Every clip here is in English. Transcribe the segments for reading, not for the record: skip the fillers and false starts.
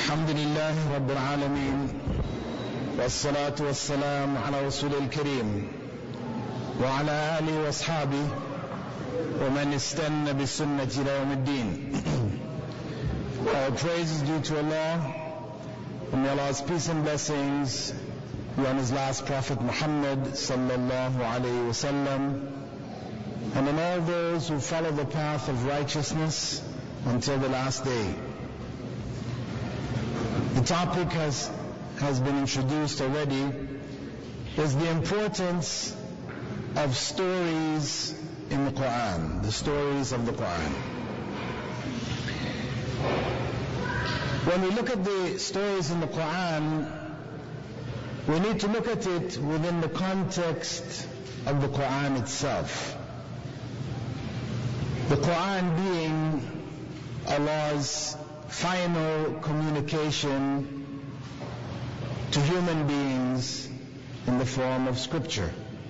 الحمد لله رب العالمين والصلاة والسلام على رسول الكريم وعلى آله وأصحابه ومن استنى بالسنة إلى يوم الدين. All praise is due to Allah, and may Allah's peace and blessings be on His last Prophet Muhammad sallallahu alayhi wasallam, and on all those who follow the path of righteousness until the last day. The topic has been introduced already, is the importance of stories in the Quran, the stories of the Quran. When we look at the stories in the Quran, we need to look at it within the context of the Quran itself. The Quran being Allah's final communication to human beings in the form of scripture.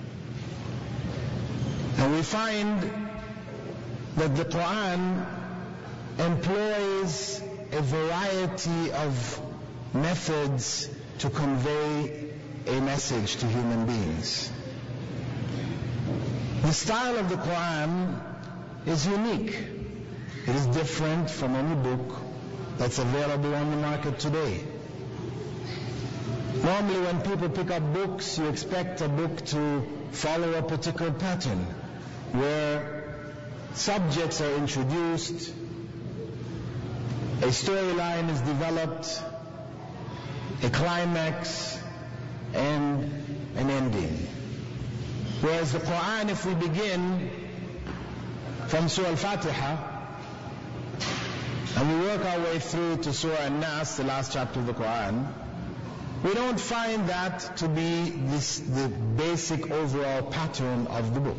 And we find that the Quran employs a variety of methods to convey a message to human beings. The style of the Quran is unique. It is different from any book that's available on the market today. Normally when people pick up books, you expect a book to follow a particular pattern, where subjects are introduced, a storyline is developed, a climax, and an ending. Whereas the Quran, if we begin from Surah Al-Fatiha, and we work our way through to Surah An-Nas, the last chapter of the Quran, we don't find that to be the basic overall pattern of the book.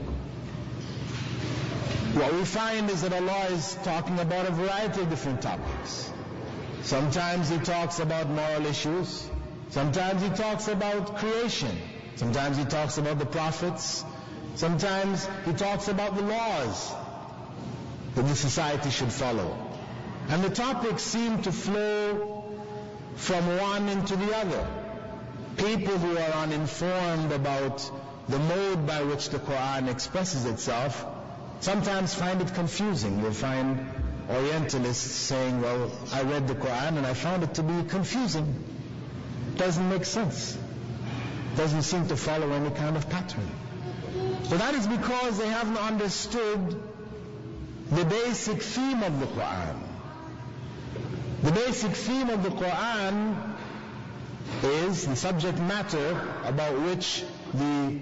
What we find is that Allah is talking about a variety of different topics. Sometimes He talks about moral issues. Sometimes He talks about creation. Sometimes He talks about the prophets. Sometimes He talks about the laws that the society should follow. And the topics seem to flow from one into the other. People who are uninformed about the mode by which the Quran expresses itself sometimes find it confusing. You'll find Orientalists saying, well, I read the Quran and I found it to be confusing. Doesn't make sense. Doesn't seem to follow any kind of pattern. So that is because they haven't understood the basic theme of the Quran. The basic theme of the Quran is the subject matter about which the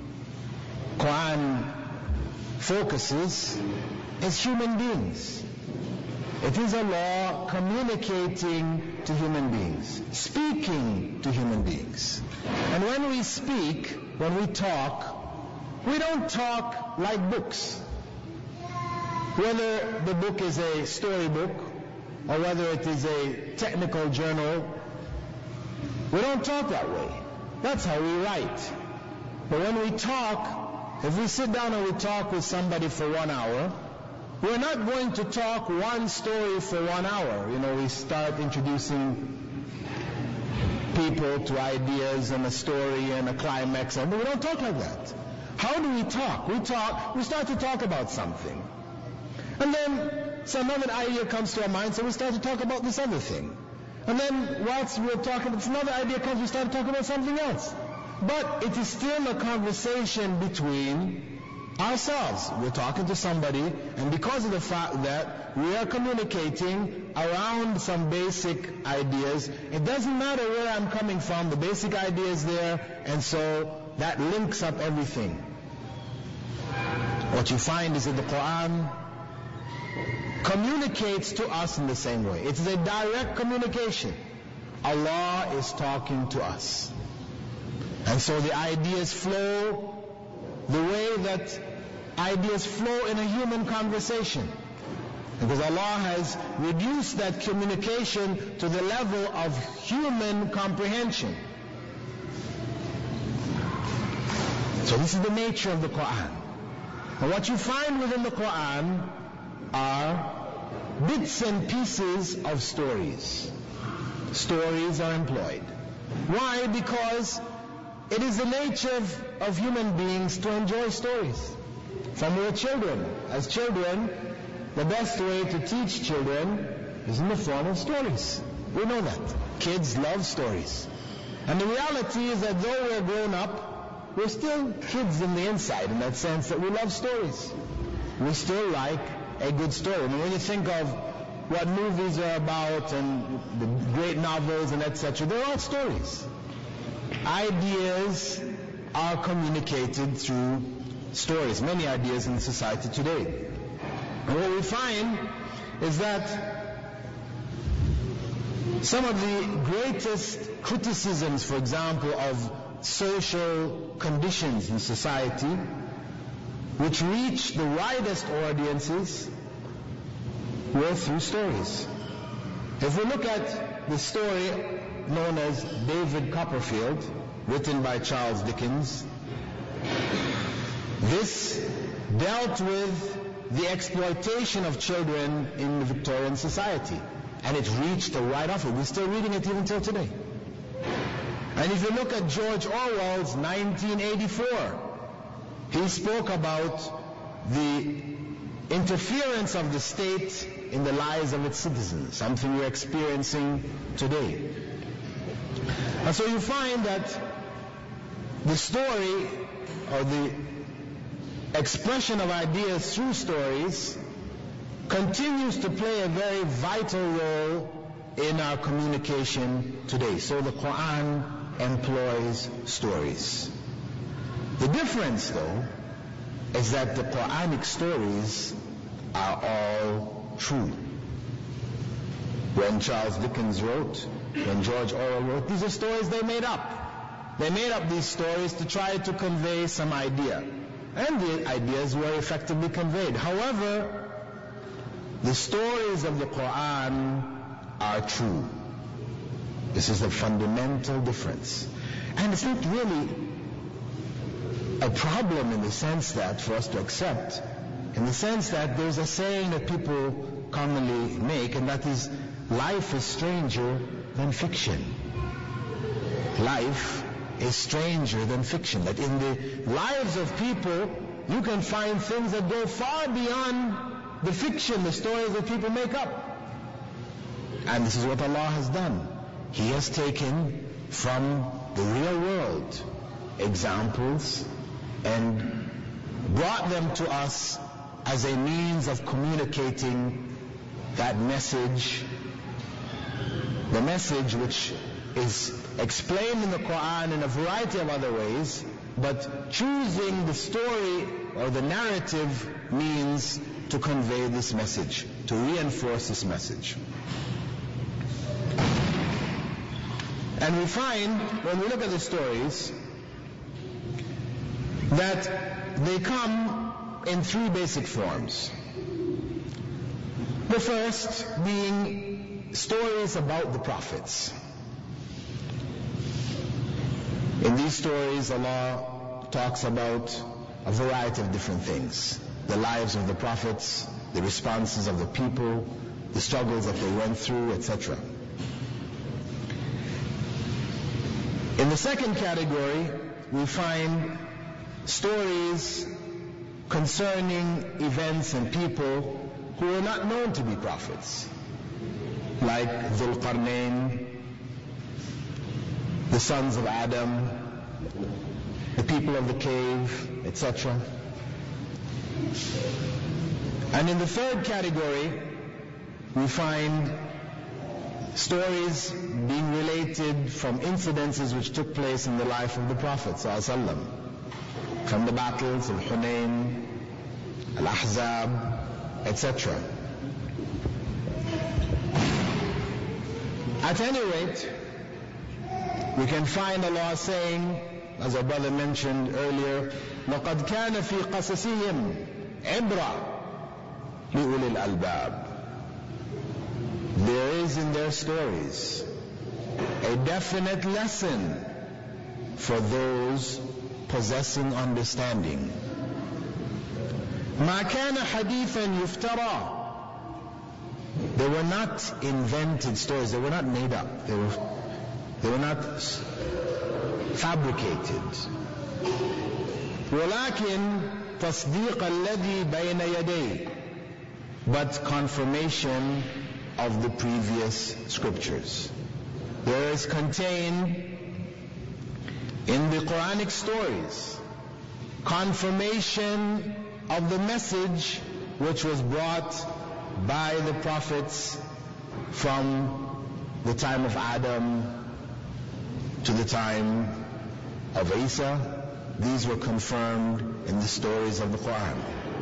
Quran focuses is human beings. It is Allah communicating to human beings, speaking to human beings. And when we speak, when we talk, we don't talk like books. Whether the book is a storybook or whether it is a technical journal, we don't talk that way. That's how we write. But when we talk, if we sit down and we talk with somebody for 1 hour, we're not going to talk one story for 1 hour. We start introducing people to ideas and a story and a climax, and we don't talk like that. How do we talk? We start to talk about something. And then some other idea comes to our mind, so we start to talk about this other thing. And then whilst we're talking, another idea comes, we start to talk about something else. But it is still a conversation between ourselves. We're talking to somebody, and because of the fact that we are communicating around some basic ideas, it doesn't matter where I'm coming from, the basic idea is there, and so that links up everything. What you find is that the Quran communicates to us in the same way. It is a direct communication. Allah is talking to us. And so the ideas flow the way that ideas flow in a human conversation. Because Allah has reduced that communication to the level of human comprehension. So this is the nature of the Quran. And what you find within the Quran are bits and pieces of stories. stories are employed. Why? Because it is the nature of human beings to enjoy stories. From we're children. As children, the best way to teach children is in the form of stories. We know that. Kids love stories. And the reality is that though we're grown up, we're still kids in the inside, in that sense that we love stories. We still like a good story. I mean, when you think of what movies are about and the great novels and etc., they're all stories. Ideas are communicated through stories, many ideas in society today. And what we find is that some of the greatest criticisms, for example, of social conditions in society, which reach the widest audiences, were through stories. If we look at the story known as David Copperfield, written by Charles Dickens, this dealt with the exploitation of children in the Victorian society. And it reached a wide audience. We're still reading it even till today. And if you look at George Orwell's 1984, he spoke about the interference of the state in the lives of its citizens, something we're experiencing today. And so you find that the story or the expression of ideas through stories continues to play a very vital role in our communication today. So the Quran employs stories. The difference, though, is that the Quranic stories are all true. When Charles Dickens wrote, when George Orwell wrote, these are stories they made up. They made up these stories to try to convey some idea. And the ideas were effectively conveyed. However, the stories of the Quran are true. This is a fundamental difference. And it's not really a problem in the sense that, for us to accept, in the sense that there's a saying that people commonly make, and that is, life is stranger than fiction. Life is stranger than fiction. That in the lives of people, you can find things that go far beyond the fiction, the stories that people make up. And this is what Allah has done. He has taken from the real world examples and brought them to us as a means of communicating that message, the message which is explained in the Quran in a variety of other ways, but choosing the story or the narrative means to convey this message, to reinforce this message. And we find, when we look at the stories, that they come in three basic forms. The first being stories about the prophets. In these stories, Allah talks about a variety of different things. The lives of the prophets, the responses of the people, the struggles that they went through, etc. In the second category, we find stories concerning events and people who are not known to be prophets, like Dhul Qarnayn, the sons of Adam, the people of the cave, etc. And in the third category, we find stories being related from incidences which took place in the life of the Prophet ﷺ, from the battles of Hunayn, Al-Ahzab, etc. At any rate, we can find Allah saying, as our brother mentioned earlier, لَقَدْ كَانَ فِي قَصَصِهِمْ عِبْرَةٌ لِأُولِي الْأَلْبَابِ. There is in their stories a definite lesson for those possessing understanding. مَا كَانَ حَدِيثًا يُفْتَرَى. They were not invented stories. They were not made up. They were not fabricated. ولكن تصديق الذي بين يديه, but confirmation of the previous scriptures. There is contained in the Quranic stories confirmation of the message which was brought by the prophets from the time of Adam to the time of Isa. These were confirmed in the stories of the Quran.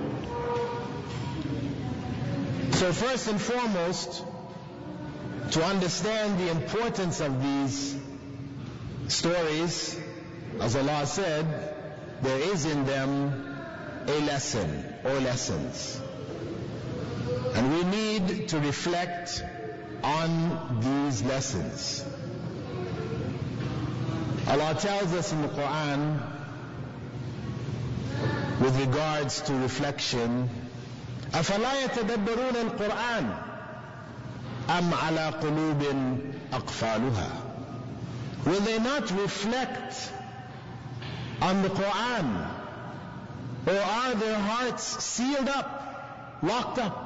So first and foremost, to understand the importance of these stories, as Allah said, there is in them a lesson or lessons. And we need to reflect on these lessons. Allah tells us in the Quran with regards to reflection, أَفَلَا يَتَدَبَّرُونَ الْقُرْآنَ أَمْ عَلَى قُلُوبٍ أَقْفَالُهَا. Will they not reflect on the Quran, or are their hearts sealed up, locked up?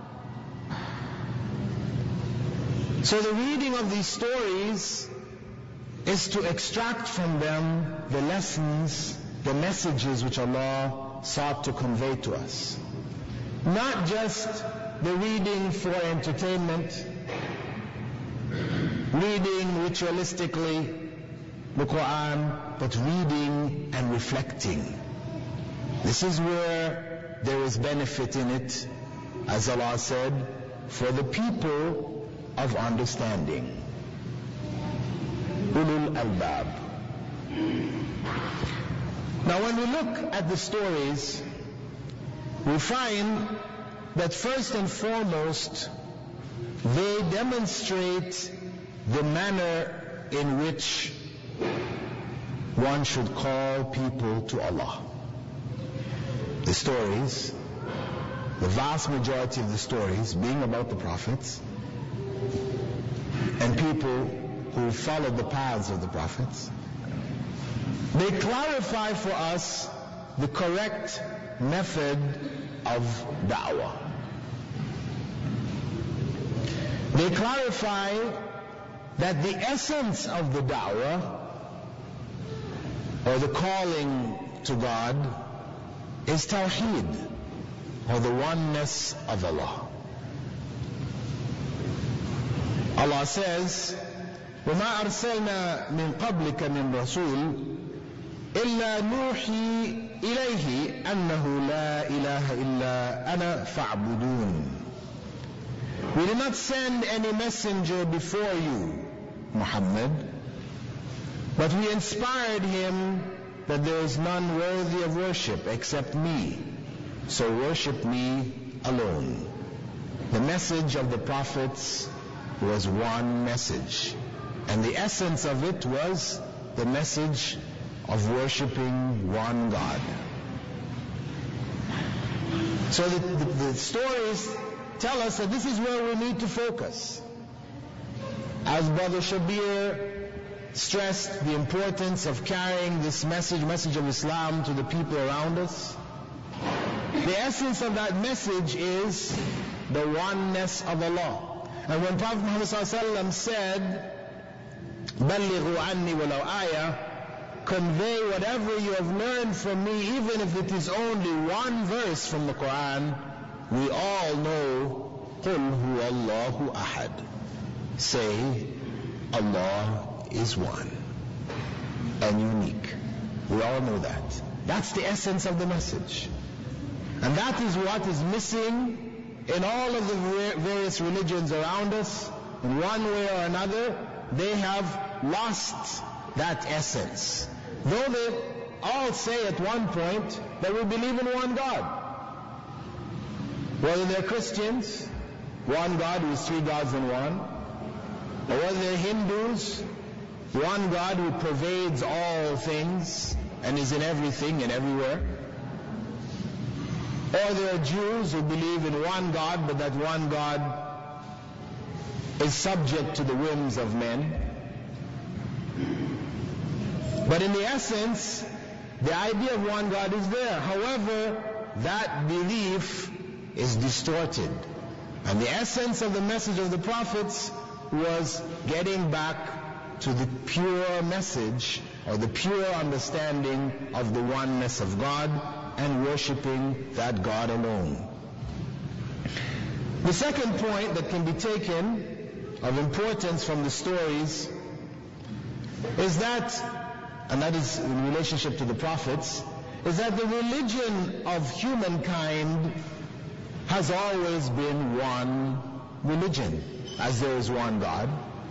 So the reading of these stories is to extract from them the lessons, the messages which Allah sought to convey to us. Not just the reading for entertainment, reading ritualistically the Quran, but reading and reflecting. This is where there is benefit in it, as Allah said, for the people of understanding. Ulul albab. Now when we look at the stories, we find that first and foremost, they demonstrate the manner in which one should call people to Allah. The stories, the vast majority of the stories being about the prophets and people who followed the paths of the prophets, they clarify for us the correct method of da'wah. They clarify that the essence of the da'wah, or the calling to God, is tawheed, or the oneness of Allah. Allah says, وَمَا أَرْسَلْنَا مِن قَبْلِكَ مِن رَسُولٍ إِلَّا نُوحِي إِلَيْهِ أَنَّهُ لَا إِلَهَ إِلَّا أَنَا فَاعْبُدُونِ. We did not send any messenger before you, Muhammad, but we inspired him that there is none worthy of worship except me, so worship me alone. The message of the prophets was one message, and the essence of it was the message of worshiping one God. So the stories tell us that this is where we need to focus. As Brother Shabir stressed the importance of carrying this message of Islam to the people around us, the essence of that message is the oneness of Allah. And when Prophet Muhammad ﷺ said, بَلِّغُوا عَنِّي وَلَوْ آيَةً, convey whatever you have learned from me, even if it is only one verse from the Quran, we all know, قُلْ هُوَ اللَّهُ أَحَدٌ. Say, Allah is one and unique. We all know that. That's the essence of the message. And that is what is missing in all of the various religions around us. In one way or another, they have lost that essence. Though they all say at one point that we believe in one God. Whether they're Christians, one God who is three gods in one, or whether they're Hindus, one God who pervades all things and is in everything and everywhere, or there are Jews who believe in one God, but that one God is subject to the whims of men. But in the essence, the idea of one God is there. However, that belief is distorted. And the essence of the message of the prophets was getting back to the pure message or the pure understanding of the oneness of God and worshiping that God alone. The second point that can be taken of importance from the stories is that, and that is in relationship to the prophets, is that the religion of humankind has always been one religion, as there is one God.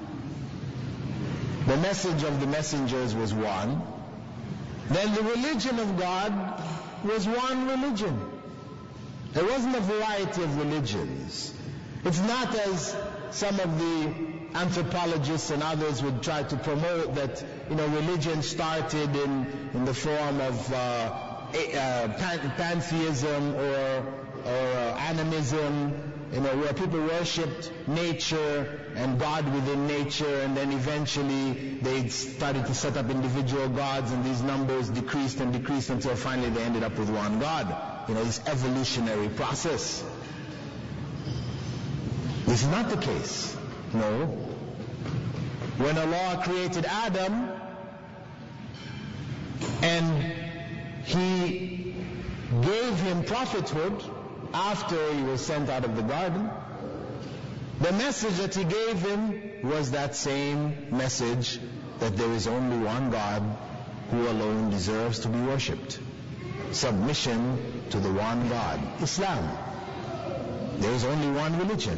The message of the messengers was one. Then the religion of God was one religion. There wasn't a variety of religions. It's not as some of the anthropologists and others would try to promote that, religion started in the form of pantheism or animism, where people worshipped nature and God within nature, and then eventually they started to set up individual gods, and these numbers decreased and decreased until finally they ended up with one God. This evolutionary process. This is not the case. No. When Allah created Adam and He gave him prophethood after he was sent out of the garden, the message that He gave him was that same message, that there is only one God who alone deserves to be worshipped. Submission to the one God, Islam. There is only one religion.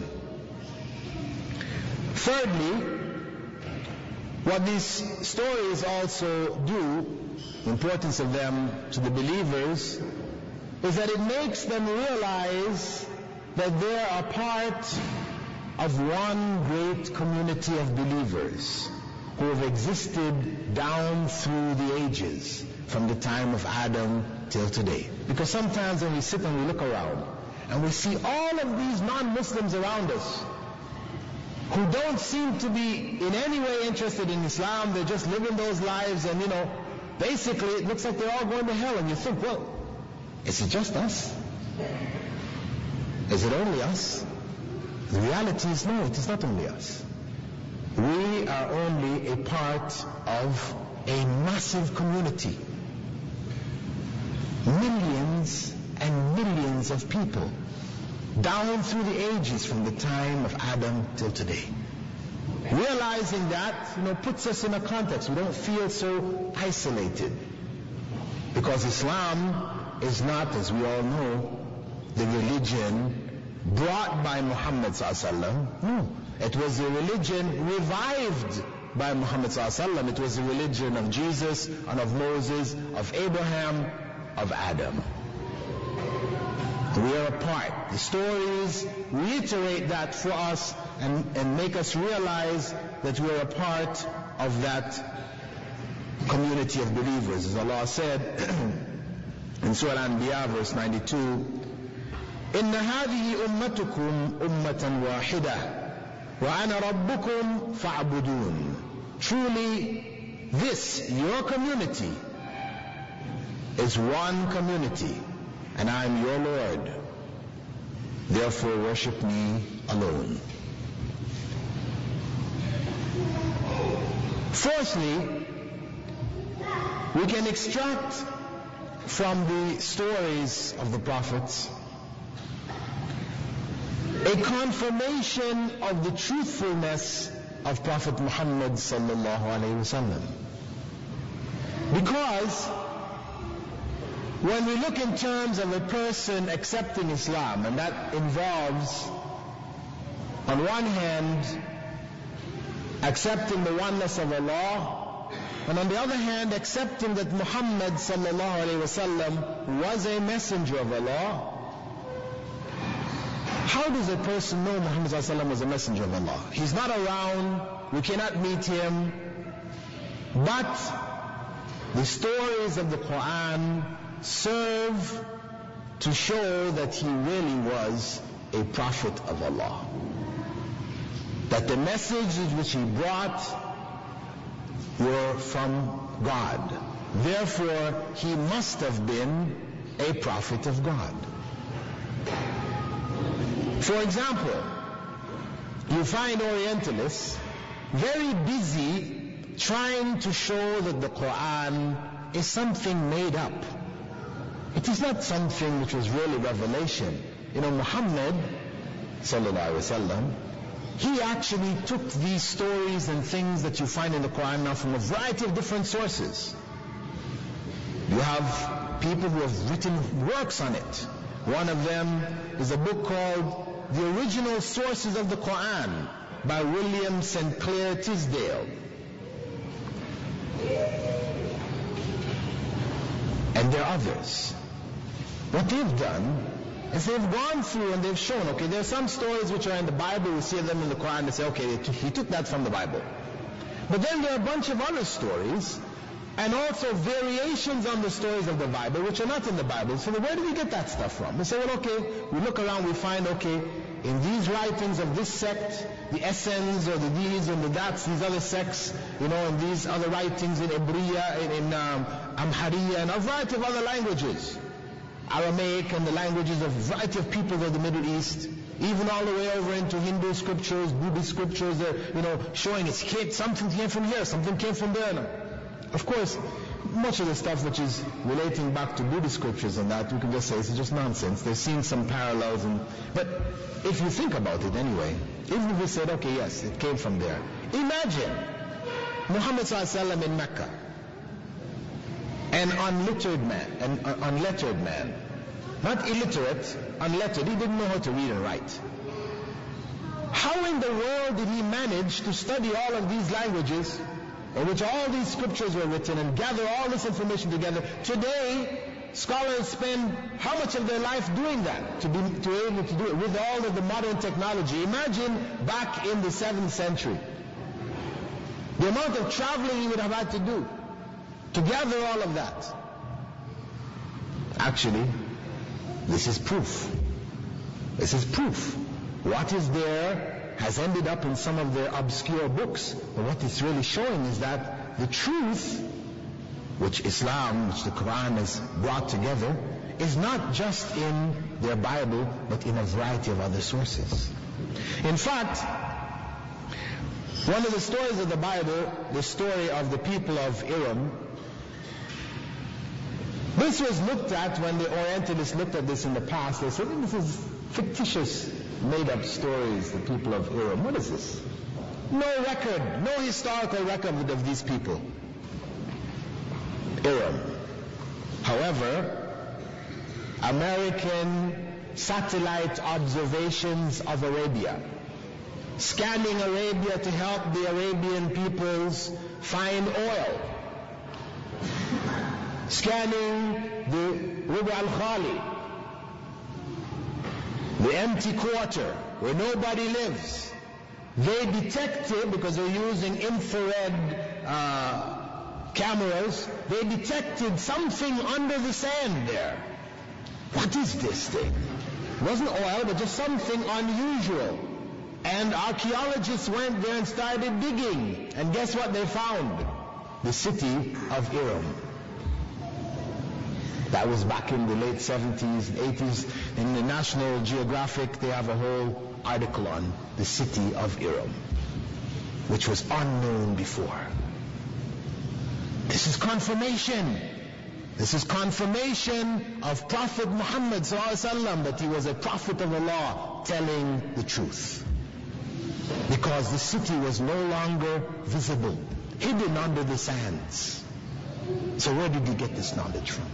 Thirdly, what these stories also do, the importance of them to the believers, is that it makes them realize that they are part of one great community of believers who have existed down through the ages, from the time of Adam till today. Because sometimes when we sit and we look around and we see all of these non-Muslims around us who don't seem to be in any way interested in Islam, they're just living those lives, and basically it looks like they're all going to hell, and you think, well, is it just us? Is it only us? The reality is no, it is not only us. We are only a part of a massive community. Millions and millions of people, down through the ages, from the time of Adam till today. Realizing that, puts us in a context. We don't feel so isolated. Because Islam is not, as we all know, the religion brought by Muhammad ﷺ. No. It was a religion revived by Muhammad ﷺ. It was the religion of Jesus and of Moses, of Abraham, of Adam. We are a part. The stories reiterate that for us and make us realize that we are a part of that community of believers. As Allah said in Surah Al-Anbiya, verse 92, إِنَّ هَذِهِ أُمَّتُكُمْ أُمَّةً وَاحِدَةً وَأَنَا رَبُّكُمْ فَاعْبُدُونَ. Truly, this, your community, is one community, and I am your Lord. Therefore worship me alone. Fourthly, we can extract from the stories of the prophets a confirmation of the truthfulness of Prophet Muhammad sallallahu alaihi wasallam. Because when we look in terms of a person accepting Islam, and that involves, on one hand, accepting the oneness of Allah, and on the other hand, accepting that Muhammad sallallahu alaihi wasallam was a messenger of Allah. How does a person know Muhammad sallallahu alaihi wasallam was a messenger of Allah? He's not around, we cannot meet him, but the stories of the Quran serve to show that he really was a prophet of Allah. that the messages which he brought were from God. Therefore, he must have been a prophet of God. For example, you find Orientalists very busy trying to show that the Quran is something made up. It is not something which was really revelation. Muhammad sallallahu alaihi wasallam, he actually took these stories and things that you find in the Quran now from a variety of different sources. You have people who have written works on it. One of them is a book called The Original Sources of the Quran by William St. Clair Tisdale. And there are others. What they've done is they've gone through and they've shown, okay, there are some stories which are in the Bible, we see them in the Quran, they say, okay, he took that from the Bible. But then there are a bunch of other stories, and also variations on the stories of the Bible, which are not in the Bible. So where do we get that stuff from? We say, well, okay, we look around, we find, okay, in these writings of this sect, the Essens or the these and the that's, these other sects, in these other writings in Ibriya, in Amhariya, and a variety of other languages. Aramaic and the languages of a variety of peoples of the Middle East, even all the way over into Hindu scriptures, Buddhist scriptures, showing something came from here, something came from there. Of course, much of the stuff which is relating back to Buddhist scriptures and that, we can just say it's just nonsense. They're seeing some parallels, but if you think about it anyway, even if we said, okay, yes, it came from there. Imagine Muhammad sallallahu alaihi wasallam in Mecca, an unlettered man, not illiterate, unlettered. He didn't know how to read and write. How in the world did he manage to study all of these languages in which all these scriptures were written and gather all this information together? Today, scholars spend how much of their life doing that, to be able to do it with all of the modern technology. Imagine back in the 7th century, the amount of traveling he would have had to do to gather all of that. Actually, this is proof. This is proof. What is there has ended up in some of their obscure books, but what it's really showing is that the truth, which Islam, which the Quran has brought together, is not just in their Bible, but in a variety of other sources. In fact, one of the stories of the Bible, the story of the people of Iram, this was looked at when the Orientalists looked at this in the past. They said, this is fictitious, made-up stories, the people of Iram. What is this? No record, no historical record of these people. Iram. However, American satellite observations of Arabia, scanning Arabia to help the Arabian peoples find oil, scanning the Rub' al-Khali, the empty quarter where nobody lives. They detected, because they're using infrared cameras, they detected something under the sand there. What is this thing? It wasn't oil, but just something unusual. And archaeologists went there and started digging. And guess what they found? The city of Iram. That was back in the late 70s, 80s. In the National Geographic, they have a whole article on the city of Iram, which was unknown before. This is confirmation. This is confirmation of Prophet Muhammad ﷺ, that he was a prophet of Allah telling the truth. Because the city was no longer visible, hidden under the sands. So where did he get this knowledge from?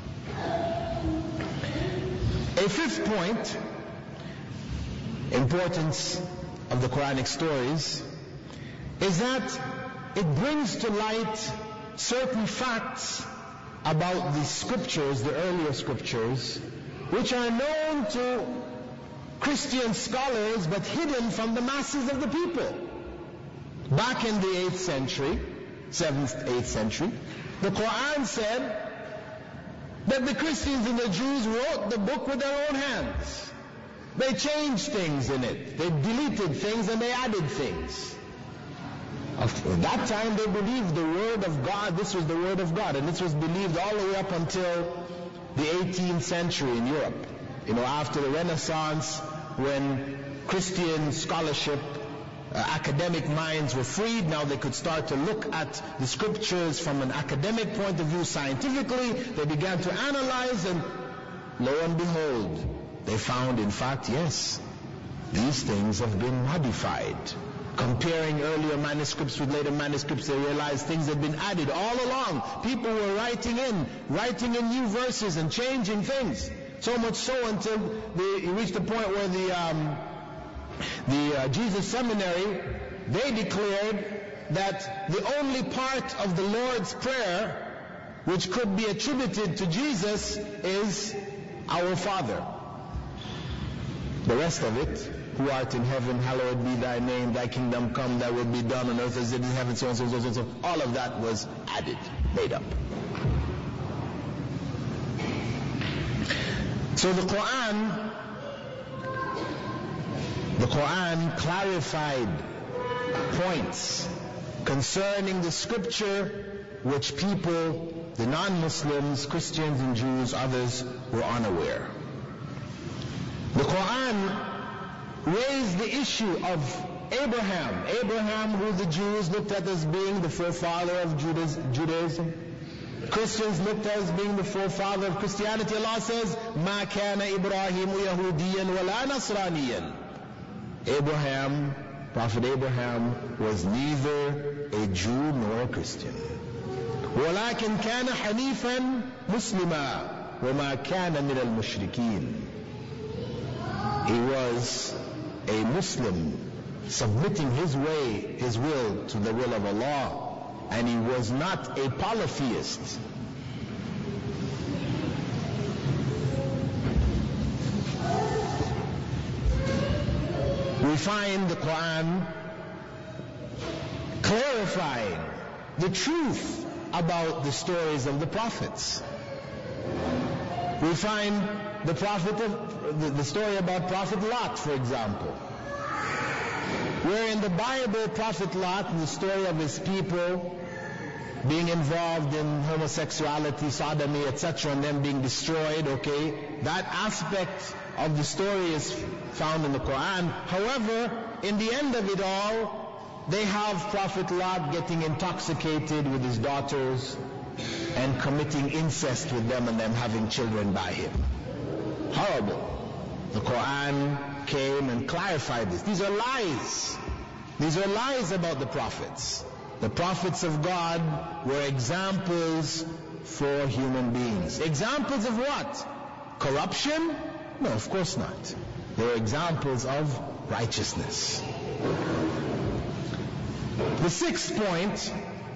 A fifth point, importance of the Quranic stories, is that it brings to light certain facts about the scriptures, the earlier scriptures, which are known to Christian scholars but hidden from the masses of the people. Back in the 8th century, 7th, 8th century, the Quran said that the Christians and the Jews wrote the book with their own hands. They changed things in it. They deleted things and they added things. At that time they believed the Word of God, this was the Word of God, and this was believed all the way up until the 18th century in Europe. After the Renaissance, when Christian scholarship, academic minds were freed, now they could start to look at the scriptures from an academic point of view, scientifically. They began to analyze, and lo and behold, they found, in fact, yes, these things have been modified. Comparing earlier manuscripts with later manuscripts, they realized things had been added all along. People were writing in new verses and changing things. So much so until they reached the point where the Jesus Seminary, they declared that the only part of the Lord's Prayer which could be attributed to Jesus is Our Father. The rest of it, who art in heaven, hallowed be thy name, thy kingdom come, thy will be done on earth as it is in heaven, so on, so on, so on, so on. All of that was added, made up. So the Quran clarified points concerning the scripture which people, the non-Muslims, Christians and Jews, others, were unaware. The Quran raised the issue of Abraham, who the Jews looked at as being the forefather of Judaism. Christians looked at as being the forefather of Christianity. Allah says, مَا كَانَ إِبْرَاهِيمُ يَهُودِيًّا وَلَا نَصْرَانِيًّا. Prophet Abraham was neither a Jew nor a Christian. وَلَكِنْ كَانَ حَنِيفًا مُسْلِمًا وَمَا كَانَ مِنَ الْمُشْرِكِينَ. He was a Muslim, submitting his will to the will of Allah. And he was not a polytheist. We find the Quran clarifying the truth about the stories of the prophets. We find the story about Prophet Lot, for example, where in the Bible, Prophet Lot, and the story of his people being involved in homosexuality, sodomy, etc., and them being destroyed, okay, that aspect of the story is found in the Quran. However, in the end of it all, they have Prophet Lot getting intoxicated with his daughters and committing incest with them and them having children by him. Horrible. The Quran came and clarified this. These are lies. These are lies about the prophets. The prophets of God were examples for human beings. Examples of what? Corruption? No, of course not. They were examples of righteousness. The sixth point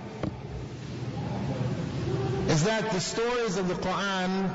is that the stories of the Quran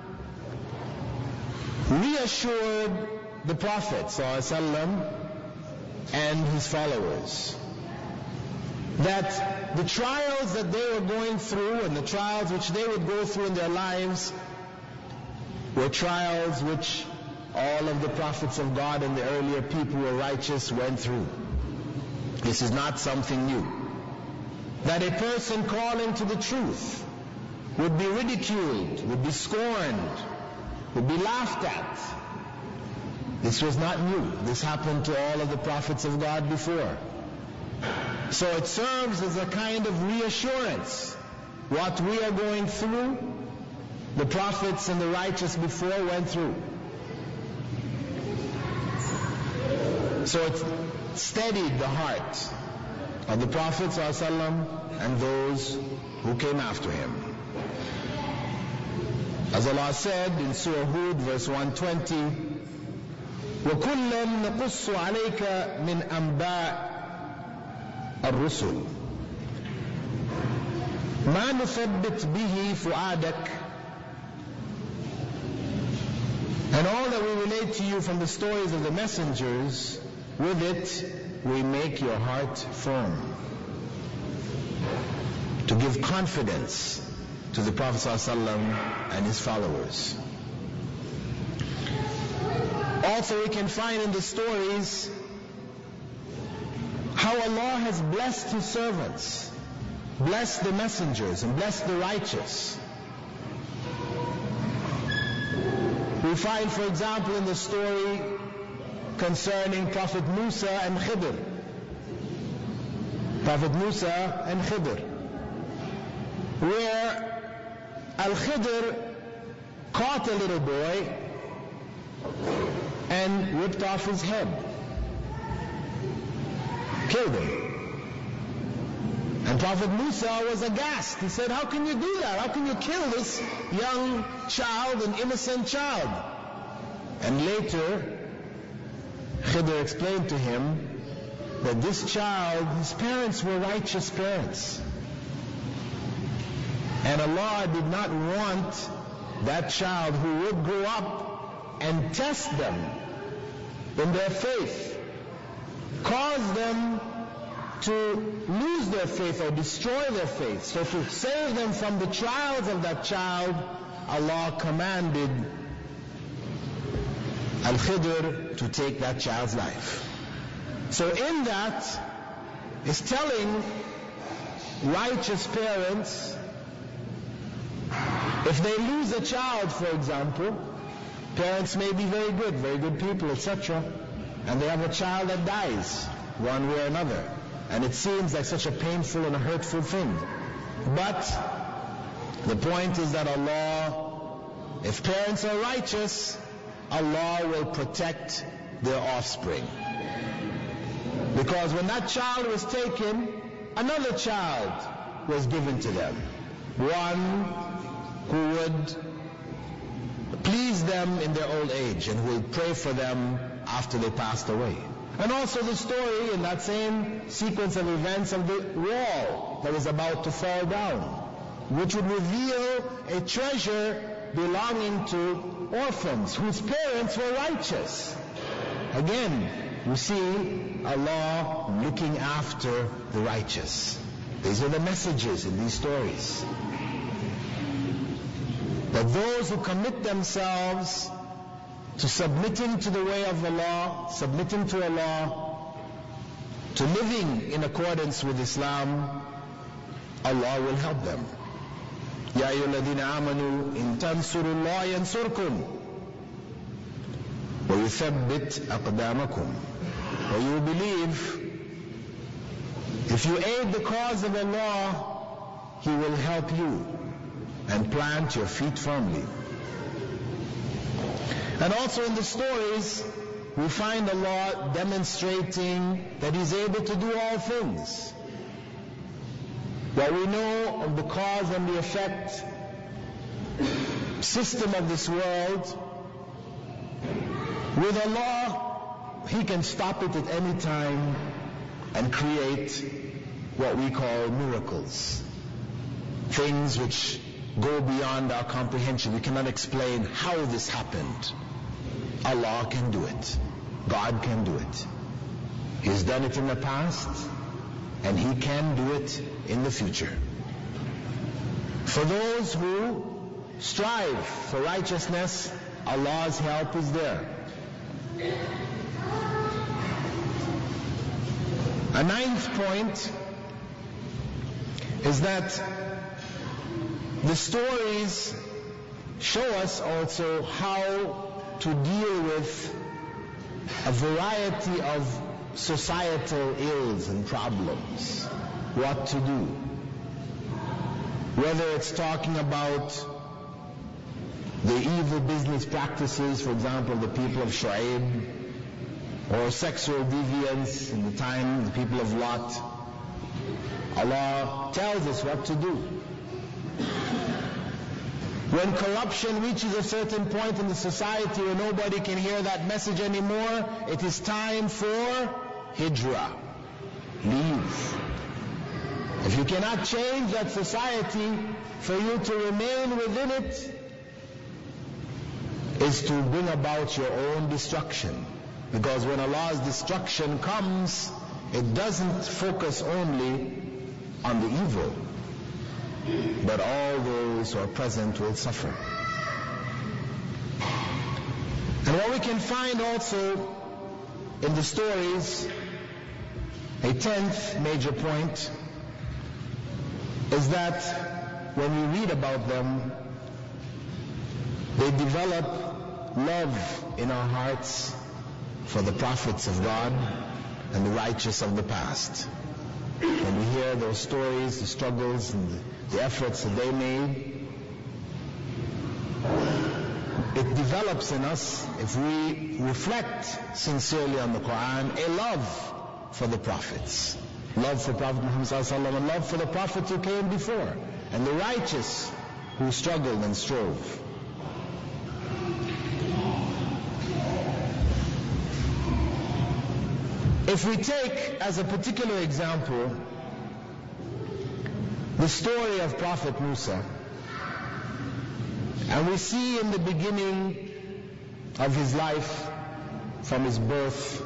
reassured the Prophet ﷺ and his followers that the trials that they were going through and the trials which they would go through in their lives were trials which all of the prophets of God and the earlier people who were righteous went through. This is not something new. That a person calling to the truth would be ridiculed, would be scorned, would be laughed at. This was not new. This happened to all of the prophets of God before. So it serves as a kind of reassurance. What we are going through, the prophets and the righteous before went through. So it steadied the heart of the Prophet ﷺ and those who came after him. As Allah said in Surah Hud, verse 120, وَكُلًّا نَقُصُّ عَلَيْكَ مِنْ أَنْبَاءِ الرُّسُلِ مَا نُثَبِّتْ بِهِ فُؤَادَكَ. And all that we relate to you from the stories of the messengers, with it we make your heart firm. To give confidence to the Prophet ﷺ and his followers. Also, we can find in the stories how Allah has blessed His servants, blessed the messengers, and blessed the righteous. We find, for example, in the story concerning Prophet Musa and Khidr. Prophet Musa and Khidr, where Al-Khidr caught a little boy and ripped off his head, killed him. And Prophet Musa was aghast. He said, how can you do that? How can you kill this young child, an innocent child? And later, Khidr explained to him that this child, his parents were righteous parents. And Allah did not want that child who would grow up and test them in their faith, cause them to lose their faith or destroy their faith. So to save them from the trials of that child, Allah commanded Al-Khidr to take that child's life. So in that is telling righteous parents, if they lose a child, for example, parents may be very good people, etc., and they have a child that dies one way or another, and it seems like such a painful and a hurtful thing. But the point is that Allah, if parents are righteous, Allah will protect their offspring. Because when that child was taken, another child was given to them. One who would please them in their old age and who would pray for them after they passed away. And also the story in that same sequence of events of the wall that was about to fall down, which would reveal a treasure belonging to orphans whose parents were righteous. Again, you see Allah looking after the righteous. These are the messages in these stories. That those who commit themselves to submitting to the way of Allah, submitting to Allah, to living in accordance with Islam, Allah will help them. Ya ayyuhalladhina amanu in tansurullaha yansurkum wa yuthabbit aqdamakum. Or you believe, if you aid the cause of Allah, He will help you and plant your feet firmly. And also in the stories, we find Allah demonstrating that He's able to do all things. What we know of the cause and the effect system of this world, with Allah, He can stop it at any time and create what we call miracles. Things which go beyond our comprehension. We cannot explain how this happened. Allah can do it. God can do it. He has done it in the past, and He can do it in the future. For those who strive for righteousness, Allah's help is there. A ninth point is that the stories show us also how to deal with a variety of societal ills and problems. What to do. Whether it's talking about the evil business practices, for example, the people of Shu'aib, or sexual deviance in the time the people of Lot. Allah tells us what to do. When corruption reaches a certain point in the society where nobody can hear that message anymore, it is time for hijrah. Leave. If you cannot change that society, for you to remain within it is to bring about your own destruction. Because when Allah's destruction comes, it doesn't focus only on the evil, but all those who are present will suffer. And what we can find also in the stories, a 10th major point, is that when we read about them, they develop love in our hearts for the prophets of God and the righteous of the past. When we hear those stories, the struggles and the efforts that they made, it develops in us, if we reflect sincerely on the Quran, a love for the prophets. Love for Prophet Muhammad ﷺ, and love for the prophets who came before, and the righteous who struggled and strove. If we take as a particular example the story of Prophet Musa, and we see in the beginning of his life, from his birth,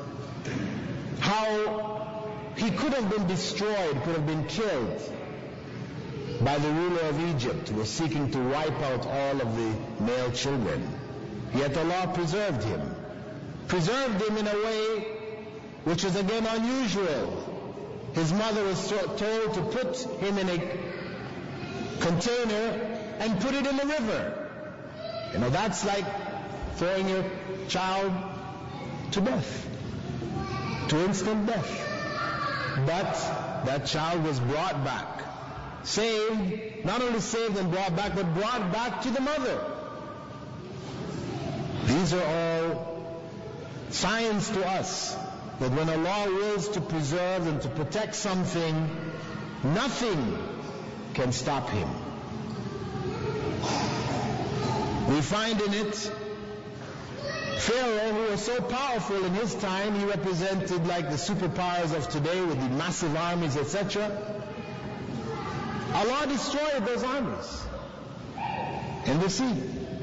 how he could have been destroyed, could have been killed by the ruler of Egypt, who was seeking to wipe out all of the male children. Yet Allah preserved him in a way which is again unusual. His mother was told to put him in a container and put it in the river. That's like throwing your child to death, to instant death. But that child was brought back, saved, not only saved and brought back, but brought back to the mother. These are all signs to us that when Allah wills to preserve and to protect something, nothing can stop Him. We find in it Pharaoh, who was so powerful in his time, he represented like the superpowers of today with the massive armies, etc. Allah destroyed those armies in the sea.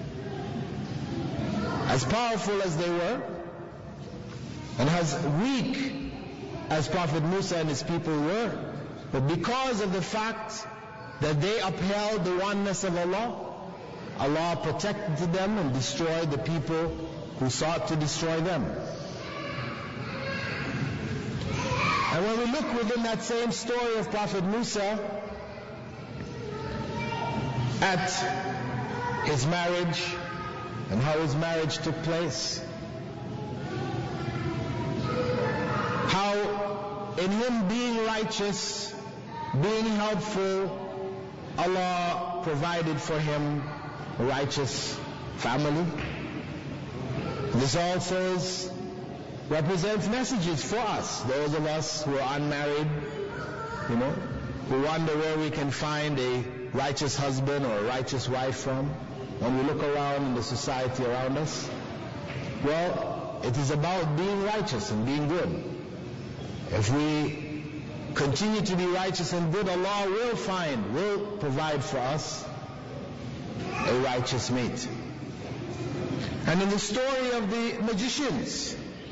As powerful as they were, and as weak as Prophet Musa and his people were, but because of the fact that they upheld the oneness of Allah, Allah protected them and destroyed the people who sought to destroy them. And when we look within that same story of Prophet Musa at his marriage and how his marriage took place, how in him being righteous, being helpful, Allah provided for him a righteous family. This also represents messages for us, those of us who are unmarried, who wonder where we can find a righteous husband or a righteous wife from. When we look around in the society around us, well, it is about being righteous and being good. If we continue to be righteous and good, Allah will provide for us a righteous mate. And in the story of the magicians,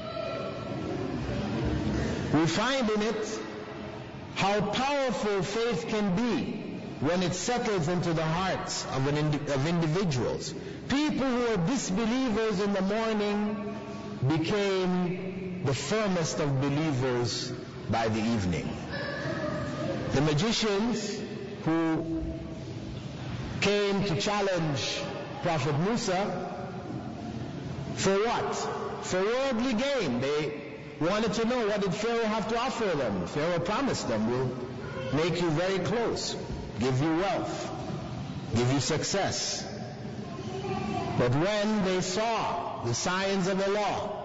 we find in it how powerful faith can be when it settles into the hearts of individuals. People who were disbelievers in the morning became the firmest of believers by the evening. The magicians who came to challenge Prophet Musa, for what? For worldly gain. They wanted to know, what did Pharaoh have to offer them? Pharaoh promised them, we'll make you very close, give you wealth, give you success. But when they saw the signs of Allah,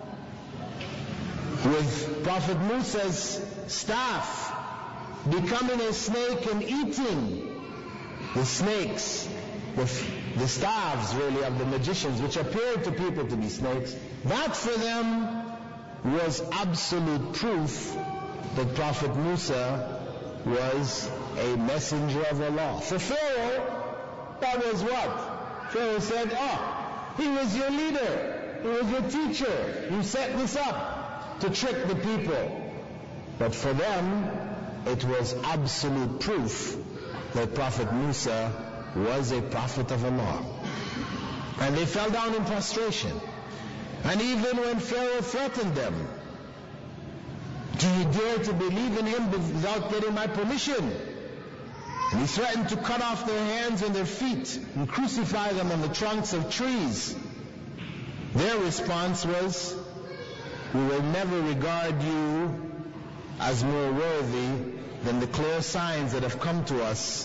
with Prophet Musa's staff becoming a snake and eating the snakes, the staves really of the magicians, which appeared to people to be snakes, that for them was absolute proof that Prophet Musa was a messenger of Allah. For Pharaoh, that was what? Pharaoh said, he was your leader, he was your teacher, you set this up to trick the people. But for them, it was absolute proof that Prophet Musa was a prophet of Allah. And they fell down in prostration. And even when Pharaoh threatened them, do you dare to believe in him without getting my permission? And he threatened to cut off their hands and their feet and crucify them on the trunks of trees. Their response was, we will never regard you as more worthy than the clear signs that have come to us,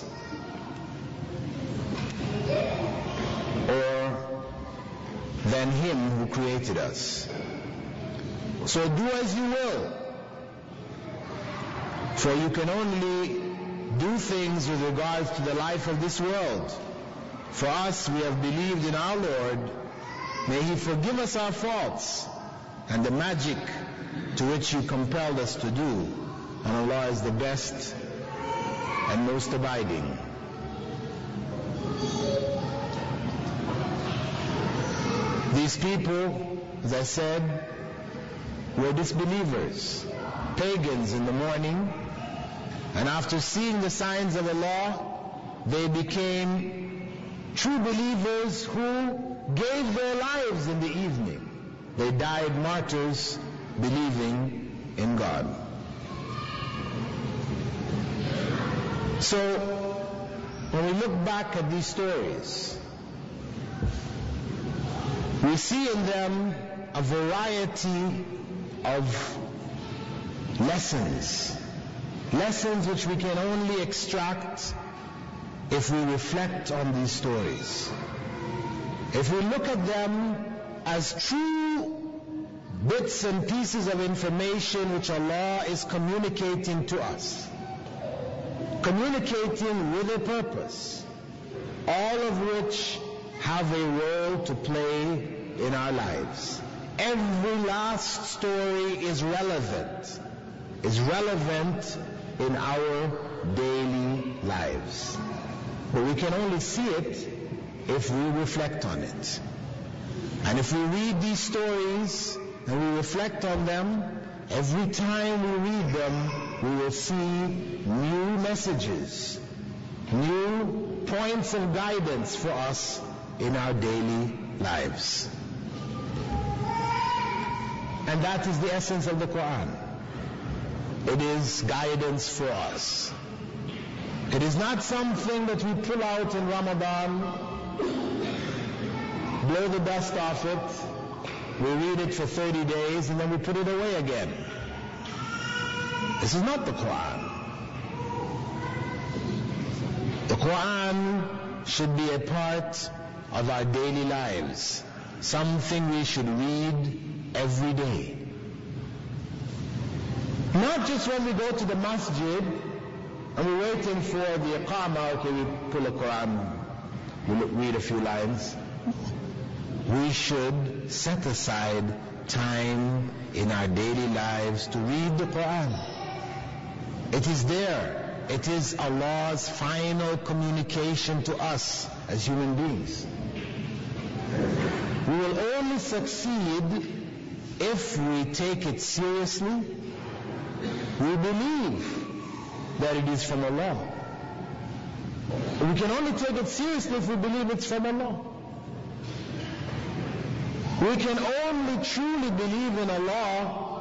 or than him who created us. So do as you will, for you can only do things with regards to the life of this world. For us, we have believed in our Lord. May He forgive us our faults and the magic to which He compelled us to do. And Allah is the best and most abiding. These people, as I said, were disbelievers, pagans in the morning, and after seeing the signs of Allah, they became true believers who gave their lives in the evening. They died martyrs believing in God. So, when we look back at these stories, we see in them a variety of lessons which we can only extract if we reflect on these stories. If we look at them as true bits and pieces of information which Allah is communicating to us, communicating with a purpose, all of which have a role to play in our lives. Every last story is relevant in our daily lives. But we can only see it if we reflect on it. And if we read these stories and we reflect on them, every time we read them, we will see new messages, new points of guidance for us in our daily lives. And that is the essence of the Quran. It is guidance for us. It is not something that we pull out in Ramadan, blow the dust off it, we read it for 30 days, and then we put it away again. This is not the Quran. The Quran should be a part of our daily lives, something we should read every day. Not just when we go to the masjid and we're waiting for the iqamah, okay, we pull a Quran, we read a few lines. We should set aside time in our daily lives to read the Quran. It is there. It is Allah's final communication to us as human beings. We will only succeed if we take it seriously. We believe that it is from Allah. We can only take it seriously if we believe it's from Allah. We can only truly believe in Allah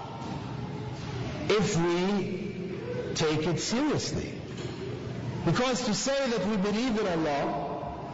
if we take it seriously. Because to say that we believe in Allah,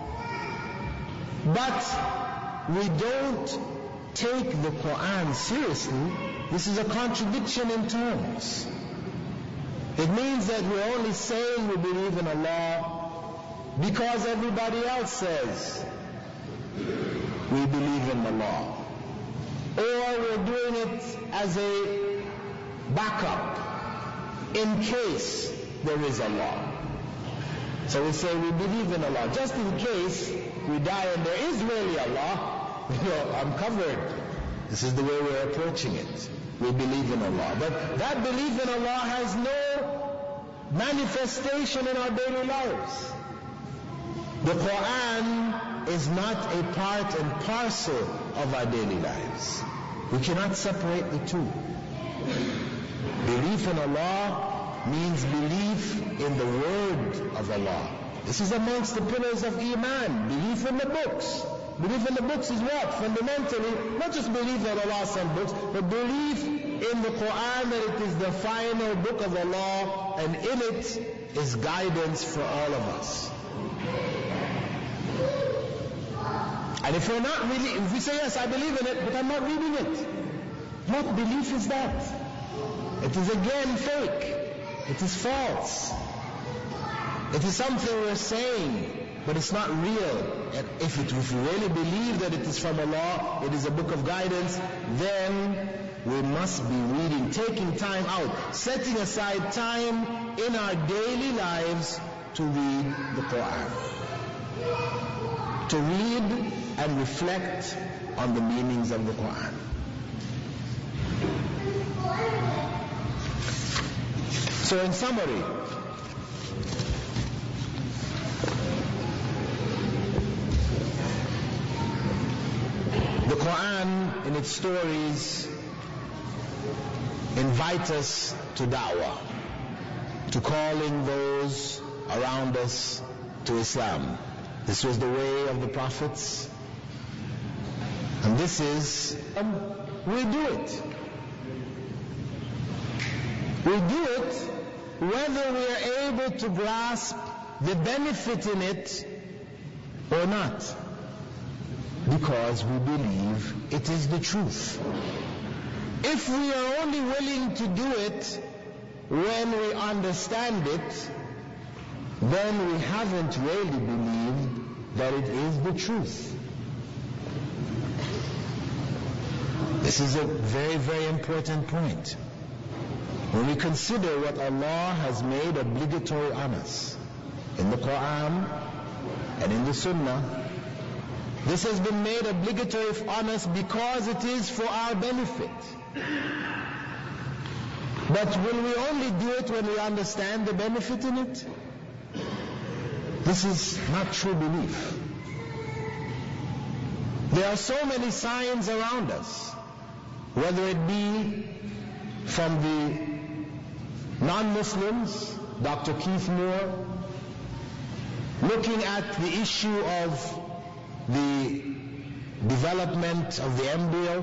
but we don't take the Quran seriously, this is a contradiction in terms. It means that we're only saying we believe in Allah because everybody else says we believe in Allah. Or we're doing it as a backup in case there is Allah. So we say we believe in Allah. Just in case we die and there is really Allah, I'm covered. This is the way we're approaching it. We believe in Allah. But that belief in Allah has no manifestation in our daily lives. The Quran is not a part and parcel of our daily lives. We cannot separate the two. Belief in Allah means belief in the word of Allah. This is amongst the pillars of Iman, belief in the books. Belief in the books is what? Fundamentally, not just belief that Allah sent books, but belief in the Quran that it is the final book of Allah, and in it is guidance for all of us. And if we say yes, I believe in it, but I'm not reading it, what belief is that? It is again fake. It is false. It is something we're saying, but it's not real. And if we really believe that it is from Allah, it is a book of guidance, then we must be reading, taking time out, setting aside time in our daily lives to read the Quran. To read and reflect on the meanings of the Quran. So in summary, the Quran in its stories invite us to da'wah, to calling those around us to Islam. This was the way of the prophets, and this is, we do it. We do it whether we are able to grasp the benefit in it or not, because we believe it is the truth. If we are only willing to do it when we understand it, then we haven't really believed that it is the truth. This is a very, very important point. When we consider what Allah has made obligatory on us in the Quran and in the Sunnah, this has been made obligatory on us because it is for our benefit. But will we only do it when we understand the benefit in it? This is not true belief. There are so many signs around us, whether it be from the non-Muslims, Dr. Keith Moore, looking at the issue of the development of the embryo,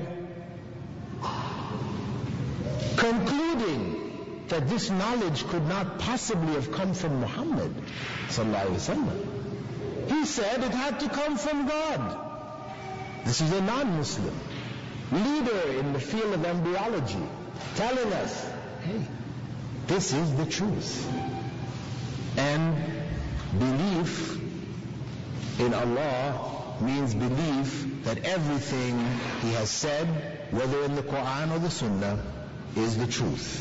concluding that this knowledge could not possibly have come from Muhammad sallallahu alaihi wasallam. He said it had to come from God. This is a non-Muslim leader in the field of embryology telling us, hey, this is the truth. And belief in Allah means belief that everything He has said, whether in the Quran or the Sunnah, is the truth.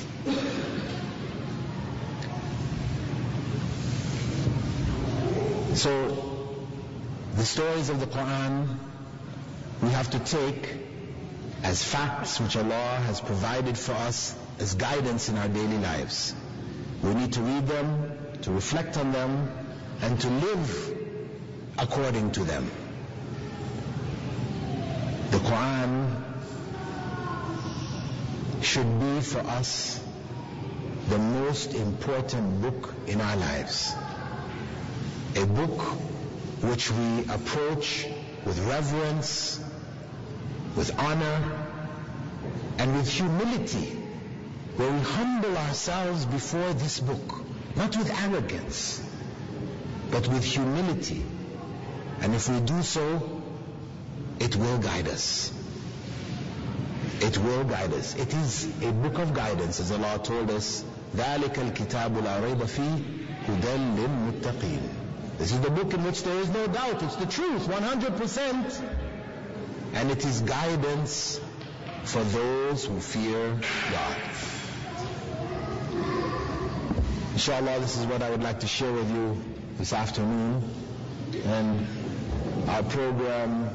So, the stories of the Quran we have to take as facts which Allah has provided for us as guidance in our daily lives. We need to read them, to reflect on them, and to live according to them. The Quran should be for us the most important book in our lives. A book which we approach with reverence, with honor, and with humility, where we humble ourselves before this book, not with arrogance, but with humility. And if we do so, it will guide us. It will guide us. It is a book of guidance, as Allah told us, ذَلِكَ الْكِتَابُ لَا رَيْبَ فِيهِ هُدًى لِلْمُتَّقِينَ. This is the book in which there is no doubt. It's the truth, 100%. And it is guidance for those who fear God. Inshallah, this is what I would like to share with you this afternoon. And our program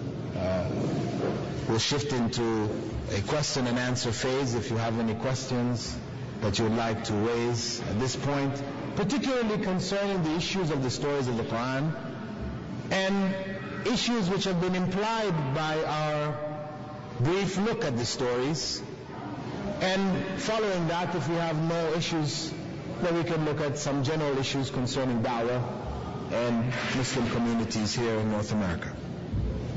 will shift into a question and answer phase. If you have any questions that you would like to raise at this point, particularly concerning the issues of the stories of the Quran and issues which have been implied by our brief look at the stories. And following that, if we have more issues, then we can look at some general issues concerning da'wah and Muslim communities here in North America.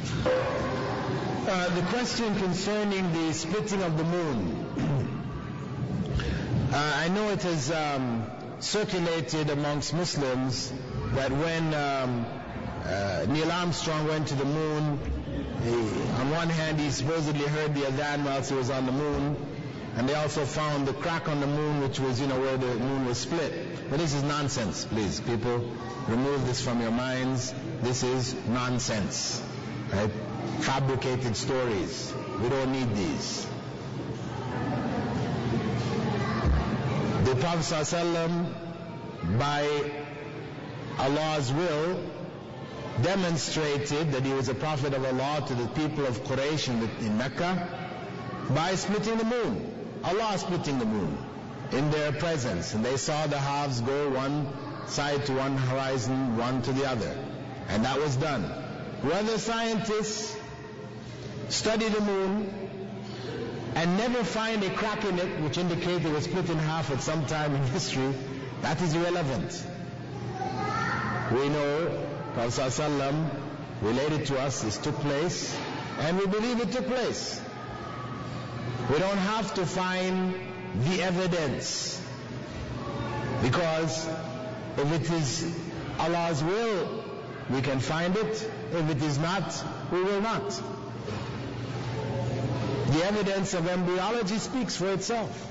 The question concerning the splitting of the moon. I know it has circulated amongst Muslims that when Neil Armstrong went to the moon, on one hand he supposedly heard the adhan whilst he was on the moon, and they also found the crack on the moon, which was, where the moon was split. But this is nonsense, please. People, remove this from your minds. This is nonsense, right? Fabricated stories. We don't need these. The Prophet ﷺ, by Allah's will, demonstrated that he was a prophet of Allah to the people of Quraysh in Mecca by splitting the moon. Allah splitting the moon in their presence, and they saw the halves go one side to one horizon, one to the other, and that was done. Whether scientists study the moon and never find a crack in it which indicates it was split in half at some time in history, that is irrelevant. We know Prophet ﷺ related to us this took place, and we believe it took place. We don't have to find the evidence, because if it is Allah's will, we can find it. If it is not, we will not. The evidence of embryology speaks for itself.